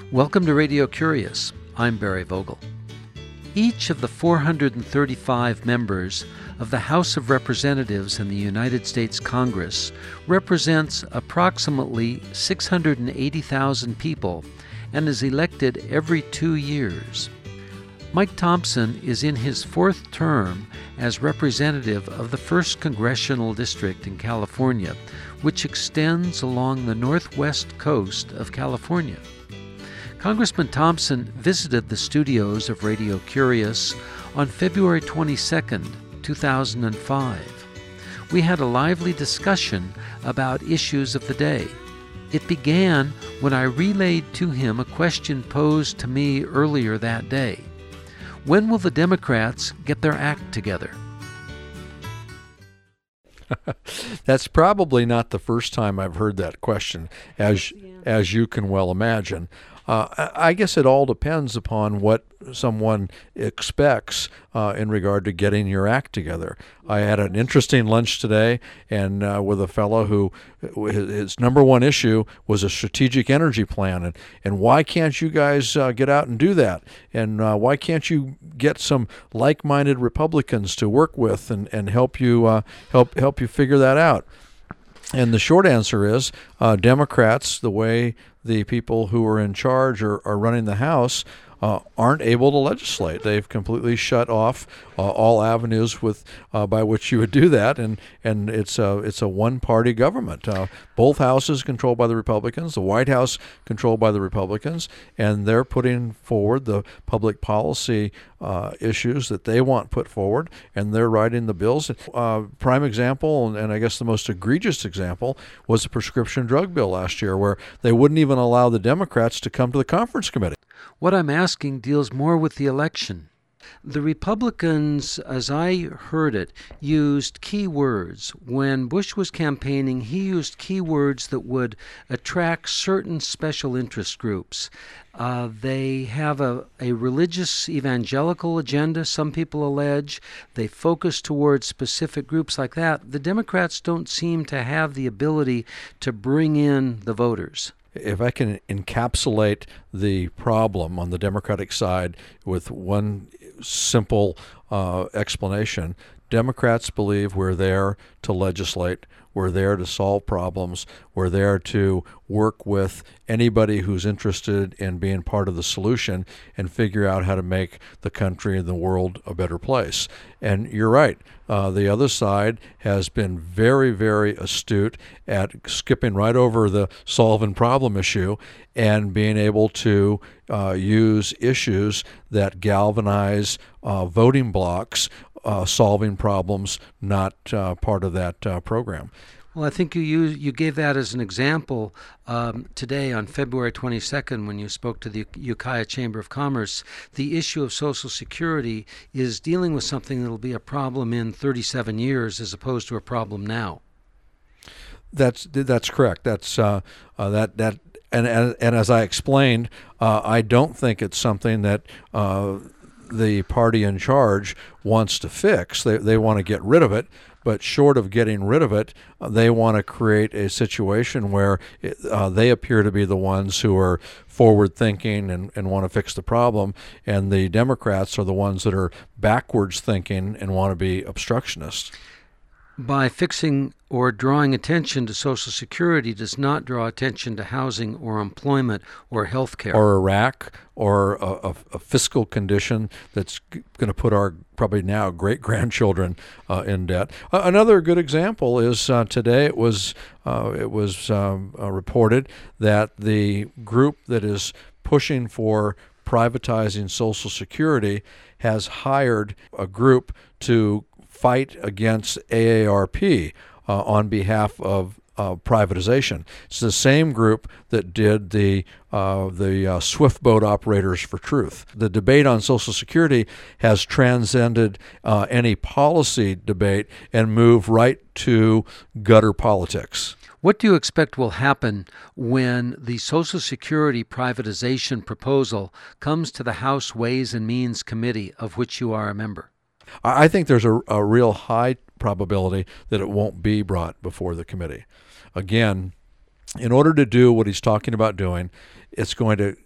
Welcome to Radio Curious. I'm Barry Vogel. Each of the 435 members of the House of Representatives in the United States Congress represents approximately 680,000 people and is elected every 2 years. Mike Thompson is in his fourth term as representative of the 1st Congressional District in California, which extends along the northwest coast of California. Congressman Thompson visited the studios of Radio Curious on February 22, 2005. We had a lively discussion about issues of the day. It began when I relayed to him a question posed to me earlier that day. When will the Democrats get their act together? That's probably not the first time I've heard that question, as you can well imagine. I guess it all depends upon what someone expects in regard to getting your act together. I had an interesting lunch today and with a fellow who his number one issue was a strategic energy plan, and why can't you guys get out and do that? And why can't you get some like-minded Republicans to work with and help you figure that out? And the short answer is Democrats, the way the people who are in charge are running the House, aren't able to legislate. They've completely shut off all avenues by which you would do that, and it's a one-party government. Both houses controlled by the Republicans, the White House controlled by the Republicans, and they're putting forward the public policy issues that they want put forward, and they're writing the bills. Prime example, and I guess the most egregious example, was the prescription drug bill last year, where they wouldn't even allow the Democrats to come to the conference committee. What I'm asking deals more with the election. The Republicans, as I heard it, used key words. When Bush was campaigning, he used key words that would attract certain special interest groups. They have a religious evangelical agenda, some people allege. They focus towards specific groups like that. The Democrats don't seem to have the ability to bring in the voters. If I can encapsulate the problem on the Democratic side with one simple explanation, Democrats believe we're there to legislate, we're there to solve problems, we're there to work with anybody who's interested in being part of the solution and figure out how to make the country and the world a better place. And you're right, the other side has been very, very astute at skipping right over the solving problem issue and being able to use issues that galvanize voting blocks, solving problems not part of that program. Well, I think you gave that as an example today on February 22nd when you spoke to the Ukiah Chamber of Commerce. The issue of Social Security is dealing with something that will be a problem in 37 years as opposed to a problem now. That's correct. That's that. And as I explained, I don't think it's something that the party in charge wants to fix. They want to get rid of it, but short of getting rid of it, they want to create a situation where they appear to be the ones who are forward-thinking and want to fix the problem, and the Democrats are the ones that are backwards-thinking and want to be obstructionists. By fixing or drawing attention to Social Security does not draw attention to housing or employment or health care. Or Iraq, or a fiscal condition that's going to put our probably now great-grandchildren in debt. Another good example is today it was reported that the group that is pushing for privatizing Social Security has hired a group to fight against AARP on behalf of privatization. It's the same group that did the Swift Boat Operators for Truth. The debate on Social Security has transcended any policy debate and moved right to gutter politics. What do you expect will happen when the Social Security privatization proposal comes to the House Ways and Means Committee, of which you are a member? I think there's a real high probability that it won't be brought before the committee. Again, in order to do what he's talking about doing, it's going to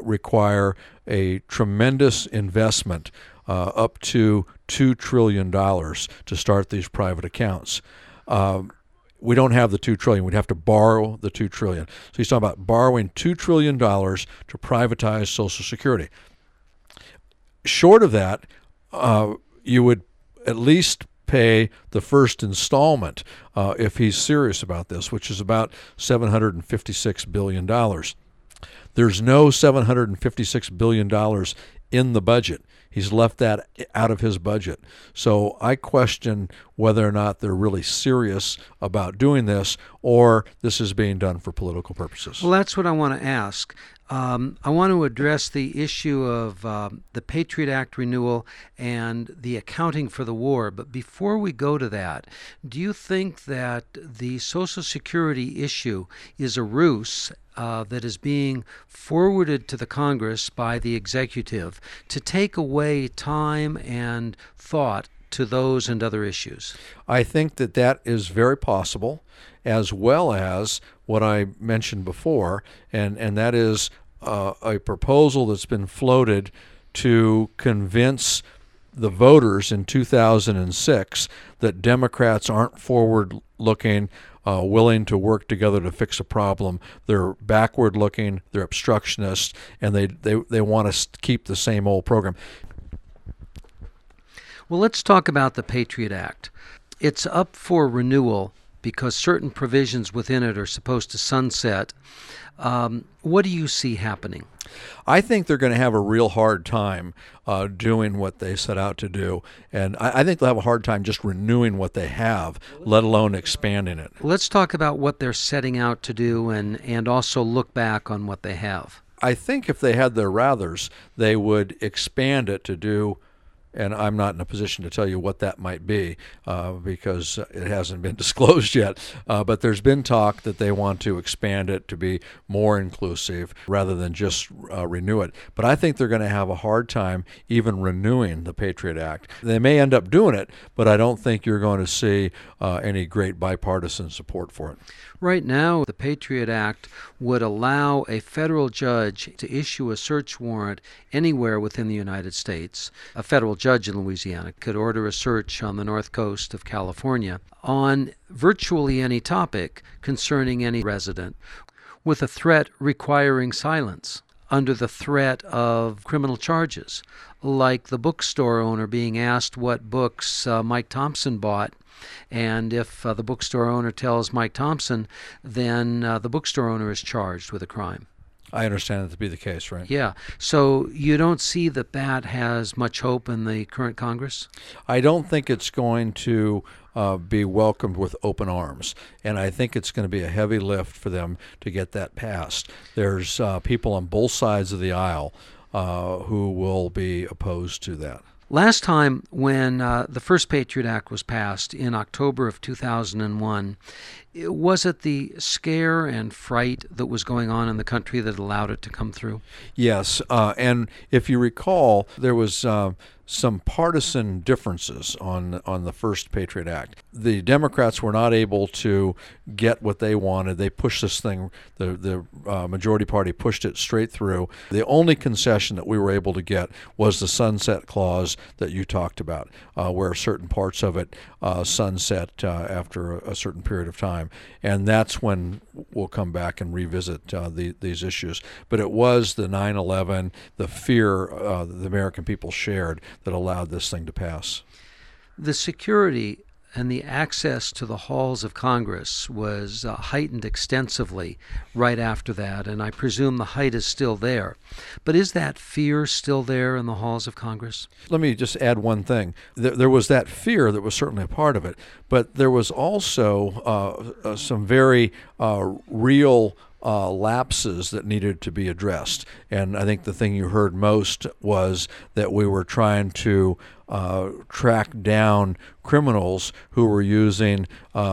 require a tremendous investment, up to $2 trillion to start these private accounts. We don't have the $2 trillion. We'd have to borrow the $2 trillion. So he's talking about borrowing $2 trillion to privatize Social Security. Short of that, you would at least pay the first installment if he's serious about this, which is about $756 billion. There's no $756 billion in the budget. He's left that out of his budget. So I question whether or not they're really serious about doing this, or this is being done for political purposes. Well, that's what I want to ask. I want to address the issue of the Patriot Act renewal and the accounting for the war. But before we go to that, do you think that the Social Security issue is a ruse that is being forwarded to the Congress by the executive to take away time and thought to those and other issues? I think that that is very possible, as well as what I mentioned before, and that is a proposal that's been floated to convince the voters in 2006 that Democrats aren't forward-looking, willing to work together to fix a problem. They're backward-looking, they're obstructionists, and they want to keep the same old program. Well, let's talk about the Patriot Act. It's up for renewal because certain provisions within it are supposed to sunset. What do you see happening? I think they're going to have a real hard time doing what they set out to do. And I think they'll have a hard time just renewing what they have, let alone expanding it. Let's talk about what they're setting out to do and also look back on what they have. I think if they had their rathers, they would expand it to do, and I'm not in a position to tell you what that might be because it hasn't been disclosed yet. But there's been talk that they want to expand it to be more inclusive rather than just renew it. But I think they're going to have a hard time even renewing the Patriot Act. They may end up doing it, but I don't think you're going to see any great bipartisan support for it. Right now, the Patriot Act would allow a federal judge to issue a search warrant anywhere within the United States. A federal judge in Louisiana could order a search on the north coast of California on virtually any topic concerning any resident, with a threat requiring silence under the threat of criminal charges, like the bookstore owner being asked what books Mike Thompson bought. And if the bookstore owner tells Mike Thompson, then the bookstore owner is charged with a crime. I understand that to be the case, right? Yeah. So you don't see that has much hope in the current Congress? I don't think it's going to be welcomed with open arms. And I think it's going to be a heavy lift for them to get that passed. There's people on both sides of the aisle who will be opposed to that. Last time when the first Patriot Act was passed in October of 2001, was it the scare and fright that was going on in the country that allowed it to come through? Yes, and if you recall, there was some partisan differences on the first Patriot Act. The Democrats were not able to get what they wanted. They pushed this thing, the majority party pushed it straight through. The only concession that we were able to get was the sunset clause that you talked about, where certain parts of it sunset after a certain period of time. And that's when we'll come back and revisit these issues. But it was the 9/11, the fear the American people shared that allowed this thing to pass. The security and the access to the halls of Congress was heightened extensively right after that, and I presume the height is still there. But is that fear still there in the halls of Congress? Let me just add one thing. There was that fear that was certainly a part of it, but there was also some very real lapses that needed to be addressed. And I think the thing you heard most was that we were trying to track down criminals who were using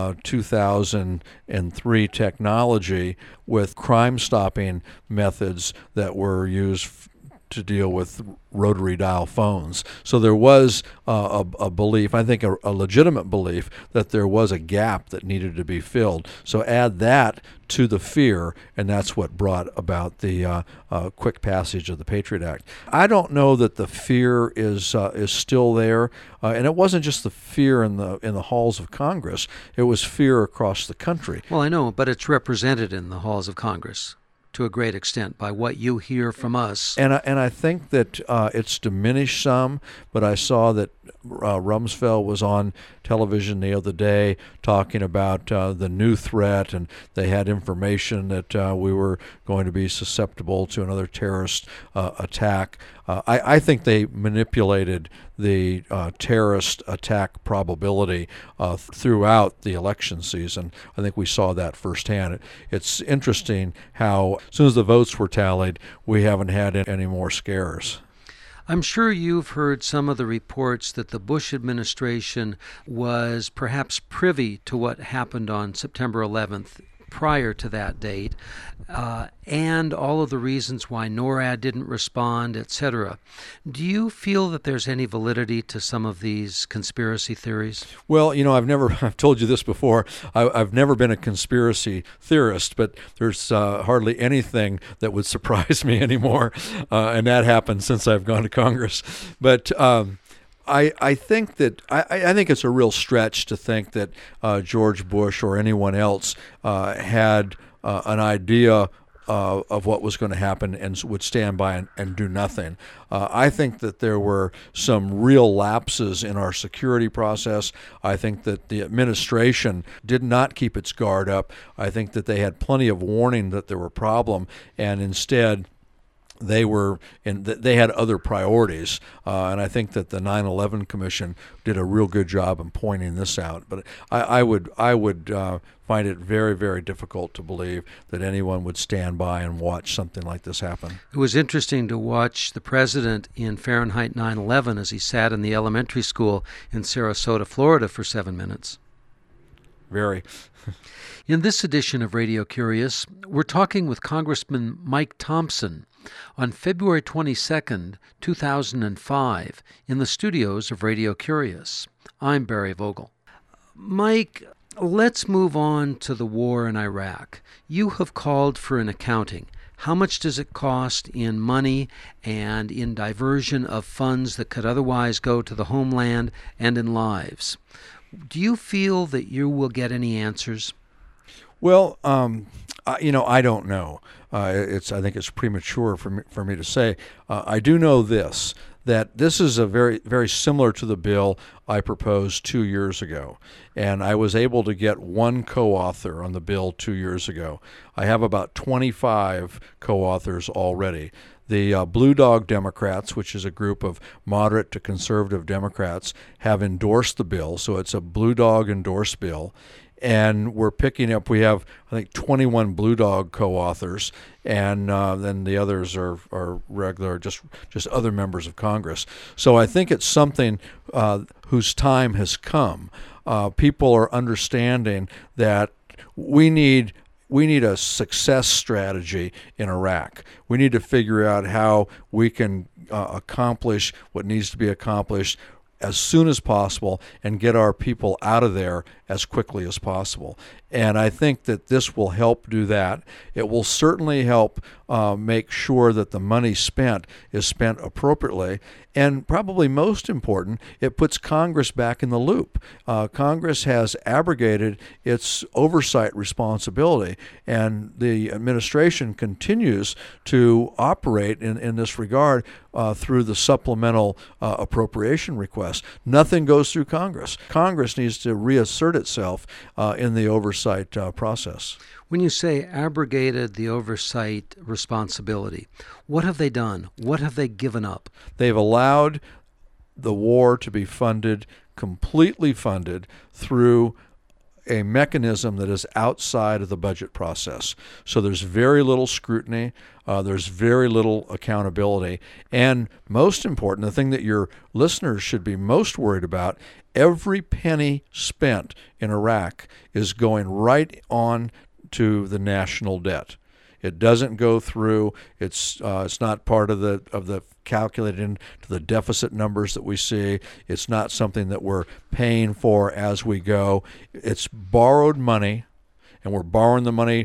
2003 technology with crime-stopping methods that were used to deal with rotary dial phones. So there was a belief, I think a legitimate belief, that there was a gap that needed to be filled. So add that to the fear, and that's what brought about the quick passage of the Patriot Act. I don't know that the fear is still there, and it wasn't just the fear in the halls of Congress. It was fear across the country. Well, I know, but it's represented in the halls of Congress to a great extent by what you hear from us. And I think that it's diminished some, but I saw that Rumsfeld was on television the other day talking about the new threat, and they had information that we were going to be susceptible to another terrorist attack. I think they manipulated the terrorist attack probability throughout the election season. I think we saw that firsthand. It's interesting how, as soon as the votes were tallied, we haven't had any more scares. I'm sure you've heard some of the reports that the Bush administration was perhaps privy to what happened on September 11th prior to that date, and all of the reasons why NORAD didn't respond, etc. Do you feel that there's any validity to some of these conspiracy theories? Well, I've told you this before, I've never been a conspiracy theorist, but there's hardly anything that would surprise me anymore, and that happened since I've gone to Congress. But I think that I think it's a real stretch to think that George Bush or anyone else had an idea of what was going to happen and would stand by and do nothing. I think that there were some real lapses in our security process. I think that the administration did not keep its guard up. I think that they had plenty of warning that there were problems, and instead they had other priorities, and I think that the 9/11 Commission did a real good job in pointing this out. But I would find it very, very difficult to believe that anyone would stand by and watch something like this happen. It was interesting to watch the president in Fahrenheit 9/11 as he sat in the elementary school in Sarasota, Florida, for 7 minutes. Very. In this edition of Radio Curious, we're talking with Congressman Mike Thompson on February 22nd, 2005, in the studios of Radio Curious. I'm Barry Vogel. Mike, let's move on to the war in Iraq. You have called for an accounting. How much does it cost in money and in diversion of funds that could otherwise go to the homeland and in lives? Do you feel that you will get any answers? Well, I don't know. I think it's premature for me to say. I do know this, that this is a very, very similar to the bill I proposed 2 years ago, and I was able to get one co-author on the bill 2 years ago. I have about 25 co-authors already. The Blue Dog Democrats, which is a group of moderate to conservative Democrats, have endorsed the bill, so it's a Blue Dog endorsed bill. And we're picking up, we have, I think, 21 Blue Dog co-authors, and then the others are regular, just other members of Congress. So I think it's something whose time has come. People are understanding that we need a success strategy in Iraq. We need to figure out how we can accomplish what needs to be accomplished as soon as possible and get our people out of there as quickly as possible. And I think that this will help do that. It will certainly help make sure that the money spent is spent appropriately. And probably most important, it puts Congress back in the loop. Congress has abrogated its oversight responsibility, and the administration continues to operate in this regard through the supplemental appropriation request. Nothing goes through Congress. Congress needs to reassert itself in the oversight process. When you say abrogated the oversight responsibility, what have they done? What have they given up? They've allowed the war to be funded, completely funded, through a mechanism that is outside of the budget process. So there's very little scrutiny, there's very little accountability, and most important, the thing that your listeners should be most worried about, every penny spent in Iraq is going right on to the national debt. It doesn't go through. It's not part of the calculated into the deficit numbers that we see. It's not something that we're paying for as we go. It's borrowed money, and we're borrowing the money,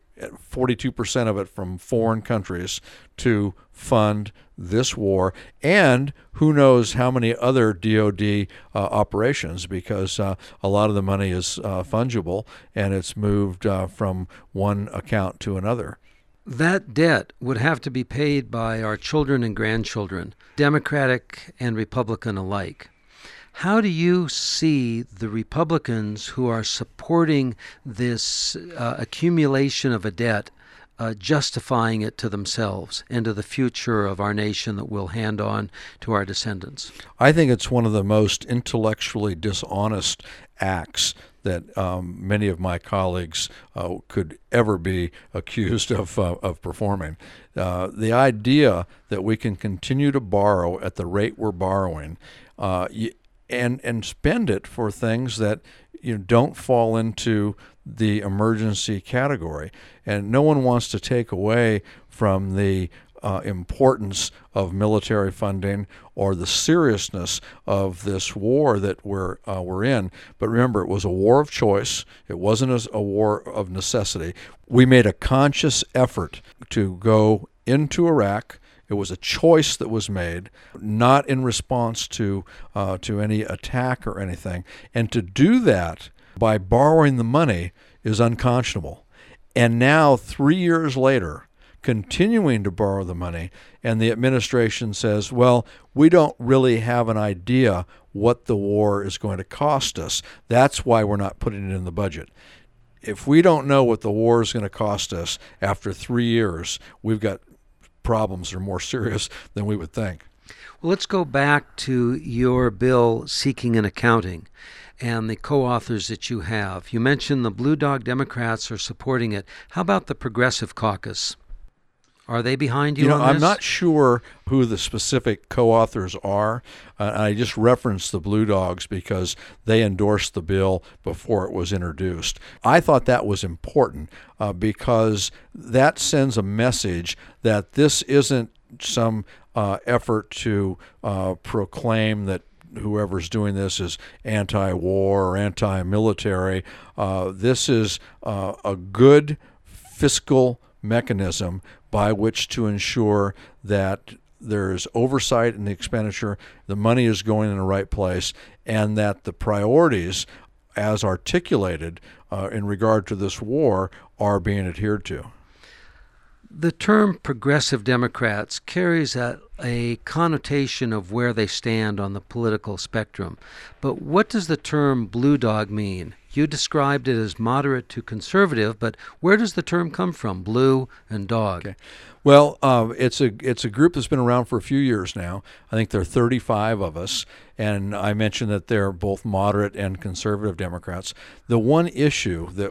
42% of it from foreign countries, to fund this war, and who knows how many other DoD operations, because a lot of the money is fungible and it's moved from one account to another. That debt would have to be paid by our children and grandchildren, Democratic and Republican alike. How do you see the Republicans who are supporting this accumulation of a debt justifying it to themselves and to the future of our nation that we'll hand on to our descendants? I think it's one of the most intellectually dishonest acts that many of my colleagues could ever be accused of performing. The idea that we can continue to borrow at the rate we're borrowing and spend it for things that don't fall into the emergency category. And no one wants to take away from the importance of military funding or the seriousness of this war that we're in. But remember, it was a war of choice. It wasn't a war of necessity. We made a conscious effort to go into Iraq. It was a choice that was made, not in response to any attack or anything. And to do that by borrowing the money is unconscionable. And now, 3 years later, continuing to borrow the money, and the administration says, well, we don't really have an idea what the war is going to cost us. That's why we're not putting it in the budget. If we don't know what the war is going to cost us after 3 years, we've got problems that are more serious than we would think. Well, let's go back to your bill seeking an accounting and the co-authors that you have. You mentioned the Blue Dog Democrats are supporting it. How about the Progressive Caucus? Are they behind you on this? I'm not sure who the specific co-authors are. I just referenced the Blue Dogs because they endorsed the bill before it was introduced. I thought that was important because that sends a message that this isn't some effort to proclaim that whoever's doing this is anti-war or anti-military. This is a good fiscal mechanism by which to ensure that there's oversight in the expenditure, the money is going in the right place, and that the priorities as articulated in regard to this war are being adhered to. The term Progressive Democrats carries a connotation of where they stand on the political spectrum. But what does the term Blue Dog mean? You described it as moderate to conservative, but where does the term come from, blue and dog? Okay. Well, it's a group that's been around for a few years now. I think there are 35 of us, and I mentioned that they're both moderate and conservative Democrats. The one issue that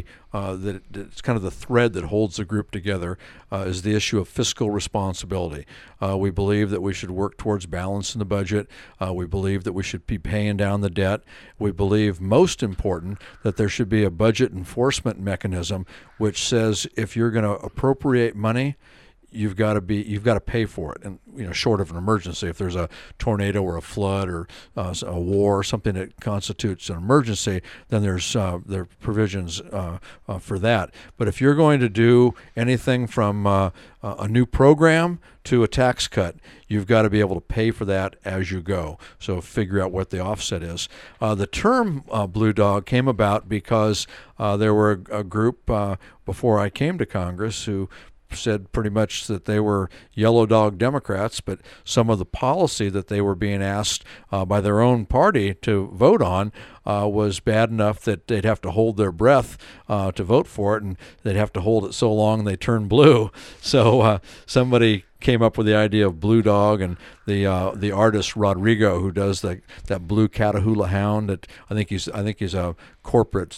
that's kind of the thread that holds the group together is the issue of fiscal responsibility. We believe that we should work towards balance in the budget. We believe that we should be paying down the debt. We believe, most important, that there should be a budget enforcement mechanism which says if you're going to appropriate money, you've got to pay for it, and short of an emergency, if there's a tornado or a flood or a war or something that constitutes an emergency, then there are provisions for that. But if you're going to do anything from a new program to a tax cut, you've got to be able to pay for that as you go. So figure out what the offset is. The term Blue Dog came about because there were a group before I came to Congress who said pretty much that they were yellow dog Democrats, but some of the policy that they were being asked by their own party to vote on was bad enough that they'd have to hold their breath to vote for it, and they'd have to hold it so long they turn blue. So somebody came up with the idea of Blue Dog, and the artist Rodrigo, who does that blue Catahoula hound. That I think he's a corporate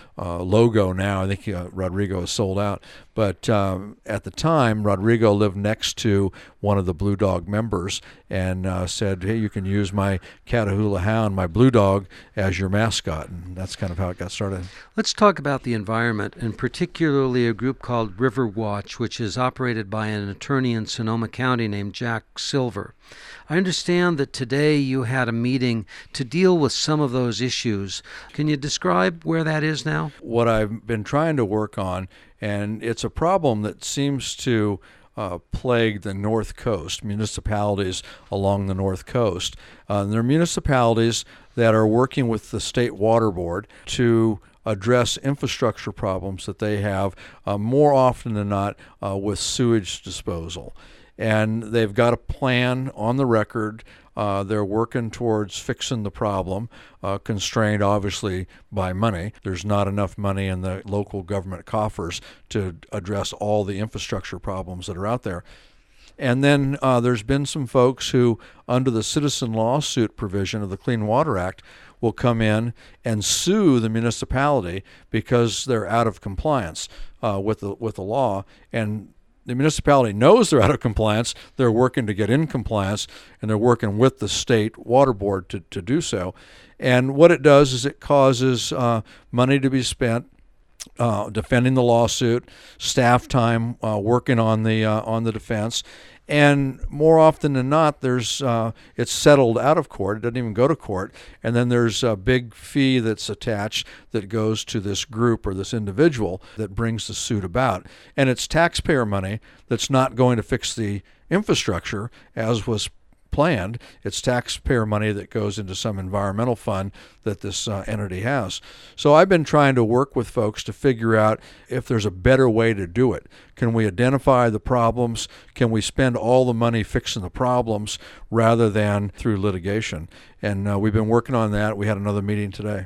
logo now. I think Rodrigo is sold out. But at the time, Rodrigo lived next to one of the Blue Dog members and said, "Hey, you can use my Catahoula hound, my Blue Dog, as your mascot." And that's kind of how it got started. Let's talk about the environment, and particularly a group called River Watch, which is operated by an attorney in Sonoma County named Jack Silver. I understand that today you had a meeting to deal with some of those issues. Can you describe where that is now? What I've been trying to work on, and it's a problem that seems to plague the North Coast, municipalities along the North Coast. There are municipalities that are working with the State Water Board to address infrastructure problems that they have more often than not with sewage disposal. And they've got a plan on the record. They're working towards fixing the problem, constrained obviously by money. There's not enough money in the local government coffers to address all the infrastructure problems that are out there. And then there's been some folks who, under the citizen lawsuit provision of the Clean Water Act, will come in and sue the municipality because they're out of compliance with the law. And the municipality knows they're out of compliance. They're working to get in compliance, and they're working with the State Water Board to do so. And what it does is it causes money to be spent defending the lawsuit, staff time working on the defense, and more often than not, it's settled out of court. It doesn't even go to court, and then there's a big fee that's attached that goes to this group or this individual that brings the suit about. And it's taxpayer money that's not going to fix the infrastructure as was planned. It's taxpayer money that goes into some environmental fund that this entity has. So I've been trying to work with folks to figure out if there's a better way to do it. Can we identify the problems? Can we spend all the money fixing the problems rather than through litigation? And we've been working on that. We had another meeting today.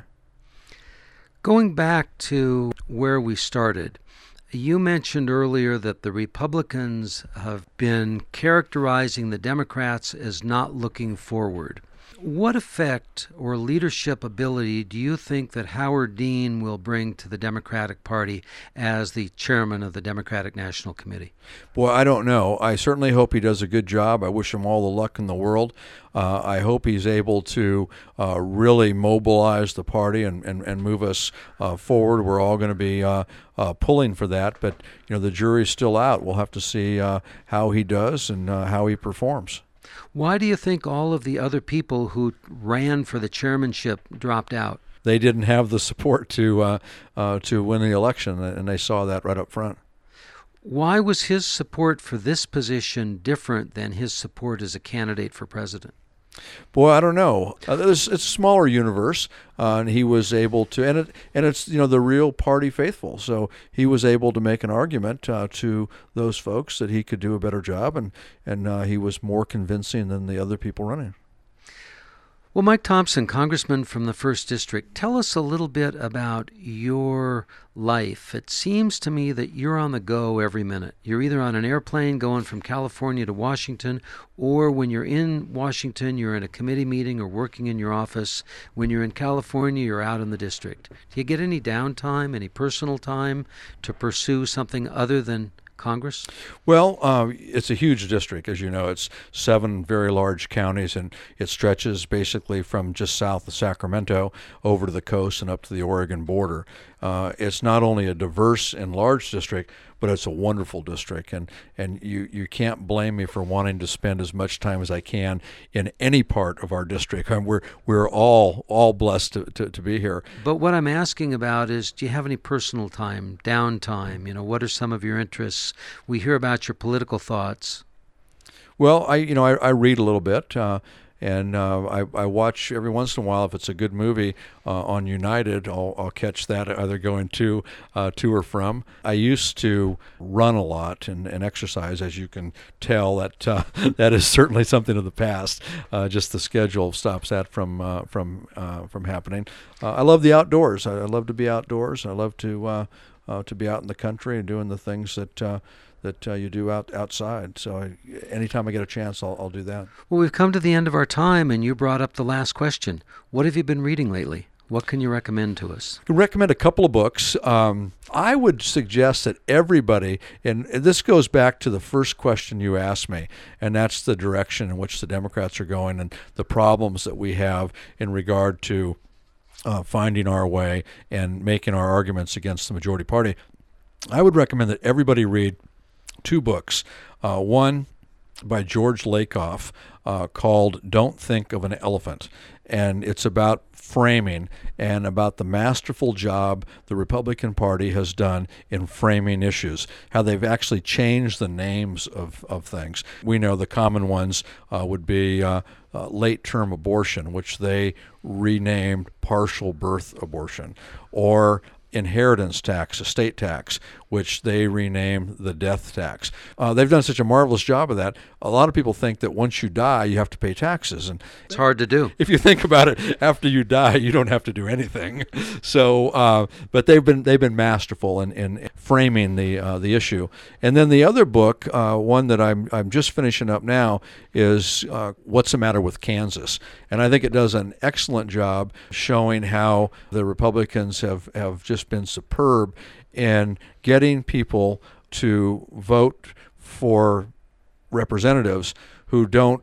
Going back to where we started, you mentioned earlier that the Republicans have been characterizing the Democrats as not looking forward. What effect or leadership ability do you think that Howard Dean will bring to the Democratic Party as the chairman of the Democratic National Committee? Boy, I don't know. I certainly hope he does a good job. I wish him all the luck in the world. I hope he's able to really mobilize the party and move us forward. We're all going to be pulling for that, but the jury's still out. We'll have to see how he does and how he performs. Why do you think all of the other people who ran for the chairmanship dropped out? They didn't have the support to win the election, and they saw that right up front. Why was his support for this position different than his support as a candidate for president? Boy, I don't know. It's a smaller universe, and he was able to, and it's the real party faithful. So he was able to make an argument to those folks that he could do a better job, and he was more convincing than the other people running. Well, Mike Thompson, Congressman from the 1st District, tell us a little bit about your life. It seems to me that you're on the go every minute. You're either on an airplane going from California to Washington, or when you're in Washington, you're in a committee meeting or working in your office. When you're in California, you're out in the district. Do you get any downtime, any personal time to pursue something other than Congress? Well, it's a huge district, as you know. It's 7 very large counties, and it stretches basically from just south of Sacramento over to the coast and up to the Oregon border. It's not only a diverse and large district, but it's a wonderful district, and you can't blame me for wanting to spend as much time as I can in any part of our district. We're all blessed to be here. But what I'm asking about is, do you have any personal time, downtime? What are some of your interests? We hear about your political thoughts. Well, I read a little bit. And I watch every once in a while, if it's a good movie on United, I'll catch that either going to or from. I used to run a lot and exercise, as you can tell. That is certainly something of the past. Just the schedule stops that from happening. I love the outdoors. I love to be outdoors. I love to be out in the country and doing the things that that you do outside. So anytime I get a chance, I'll do that. Well, we've come to the end of our time, and you brought up the last question. What have you been reading lately? What can you recommend to us? I can recommend a couple of books. I would suggest that everybody, and this goes back to the first question you asked me, and that's the direction in which the Democrats are going and the problems that we have in regard to finding our way and making our arguments against the majority party. I would recommend that everybody read two books. One by George Lakoff called Don't Think of an Elephant. And it's about framing and about the masterful job the Republican Party has done in framing issues, how they've actually changed the names of things. We know the common ones would be late-term abortion, which they renamed partial birth abortion, or inheritance tax, estate tax, which they renamed the death tax. They've done such a marvelous job of that. A lot of people think that once you die, you have to pay taxes, and it's hard to do. If you think about it, after you die, you don't have to do anything. So, but they've been masterful in framing the issue. And then the other book, one that I'm just finishing up now, is What's the Matter with Kansas? And I think it does an excellent job showing how the Republicans have just been superb in getting people to vote for representatives who don't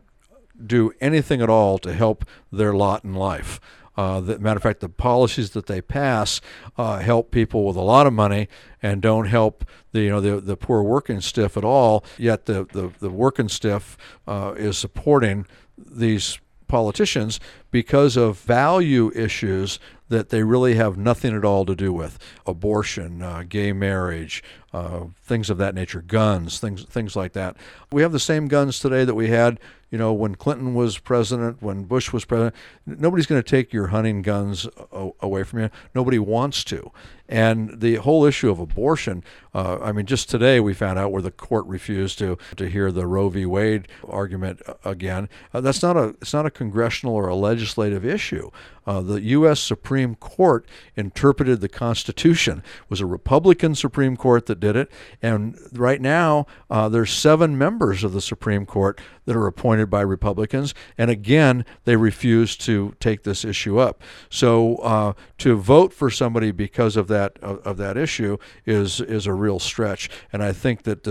do anything at all to help their lot in life. Matter of fact, the policies that they pass help people with a lot of money and don't help the poor working stiff at all. Yet the working stiff is supporting these politicians because of value issues that they really have nothing at all to do with. Abortion, gay marriage, things of that nature, guns, things like that. We have the same guns today that we had, when Clinton was president, when Bush was president. Nobody's going to take your hunting guns away from you. Nobody wants to. And the whole issue of abortion, just today we found out where the court refused to hear the Roe v. Wade argument again. It's not a congressional or a legislative issue. The U.S. Supreme Court interpreted the Constitution. It was a Republican Supreme Court that did it. And right now, there's 7 members of the Supreme Court that are appointed by Republicans. And again, they refuse to take this issue up. So to vote for somebody because of that issue is a real stretch. And I think that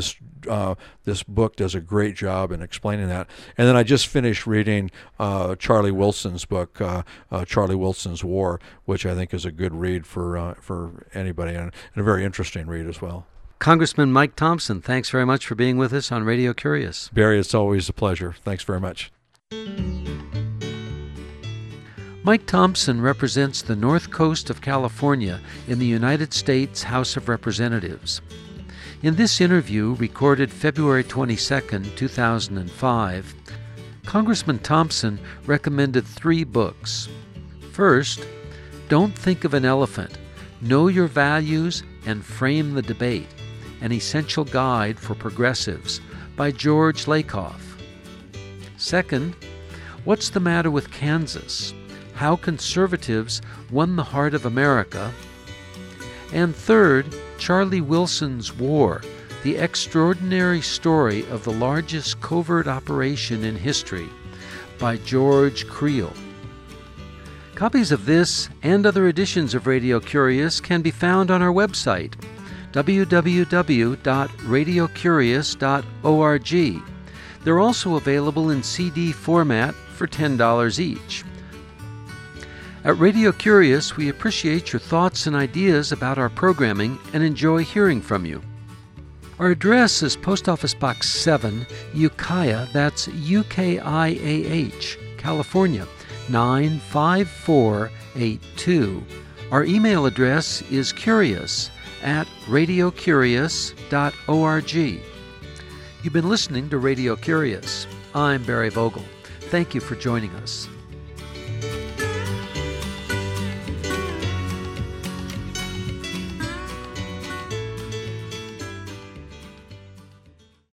this book does a great job in explaining that. And then I just finished reading Charlie Wilson's book, Charlie Wilson's War, which I think is a good read for anybody, and a very interesting read as well. Congressman Mike Thompson, thanks very much for being with us on Radio Curious. Barry, it's always a pleasure. Thanks very much. Mike Thompson represents the North Coast of California in the United States House of Representatives. In this interview, recorded February 22, 2005, Congressman Thompson recommended 3 books. First, Don't Think of an Elephant, Know Your Values and Frame the Debate, an Essential Guide for Progressives by George Lakoff. Second, What's the Matter with Kansas? How Conservatives Won the Heart of America. And third, Charlie Wilson's War, the extraordinary story of the largest covert operation in history, by George Creel. Copies of this and other editions of Radio Curious can be found on our website, www.radiocurious.org. They're also available in CD format for $10 each. At Radio Curious, we appreciate your thoughts and ideas about our programming and enjoy hearing from you. Our address is Post Office Box 7, Ukiah, that's UKIAH, California, 95482. Our email address is curious@radiocurious.org. You've been listening to Radio Curious. I'm Barry Vogel. Thank you for joining us.